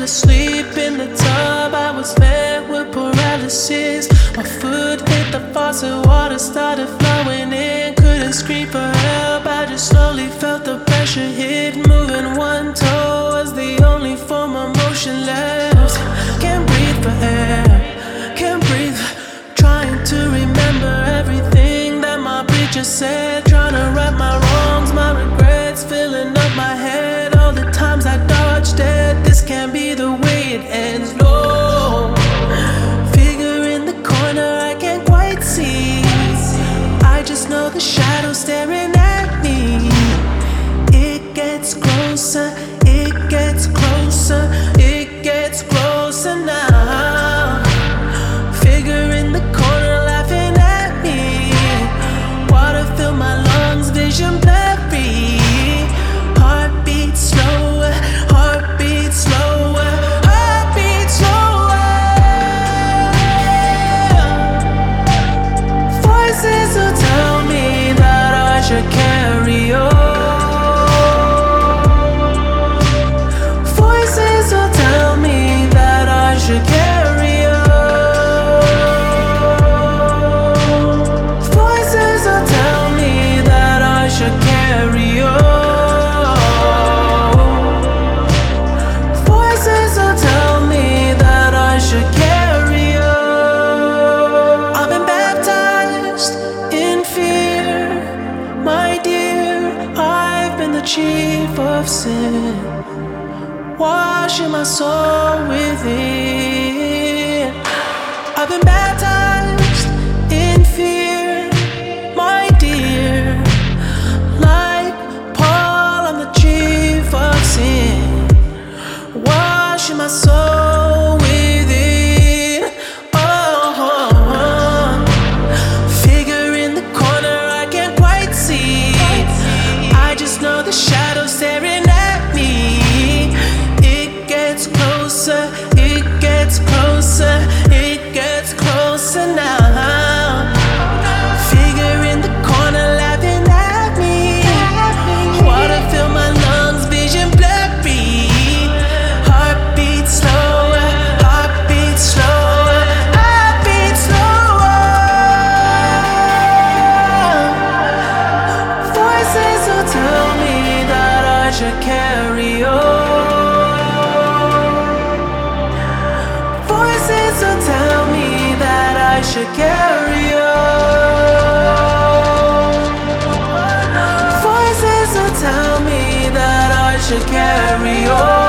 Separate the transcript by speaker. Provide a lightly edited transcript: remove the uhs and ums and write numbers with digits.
Speaker 1: asleep in the tub, I was met with paralysis. My foot hit the faucet, water started flowing in. Couldn't scream for help, I just slowly felt the pressure hit. Moving one toe was the only form of motion left. Can't breathe for air, can't breathe. Trying to remember everything that my preacher said. Trying to right my wrongs, my regrets filling up my head. All the times I dodged it, this can't be the way it ends. No, figure in the corner I can't quite see. I just know the shadow staring at me. It gets closer, it gets closer, it gets closer now. Figure in the corner laughing at me. Water fill my lungs, vision blurry. Heartbeat slower, heartbeat slower, heartbeat slower. Voices will tell me that I should carry on. Voices will tell me that I should carry on. Voices will tell me that I should carry on. Voices will tell me that I should carry on. I've been baptized in fear, my dear. I've been the chief of sin, washing my soul within. I've been baptized in fear, my dear. Like Paul, I'm the chief of sin, washing my soul within. Oh, figure in the corner I can't quite see. I just know the shadow staring at me. It gets closer, it gets closer, it gets closer now. Figure in the corner laughing at me. Water fill my lungs, vision blurry. Heartbeat slower, heartbeat slower, heartbeat slower. Voices will tell me that I should carry on. Voices will tell me that I should carry on. Voices will tell me that I should carry on.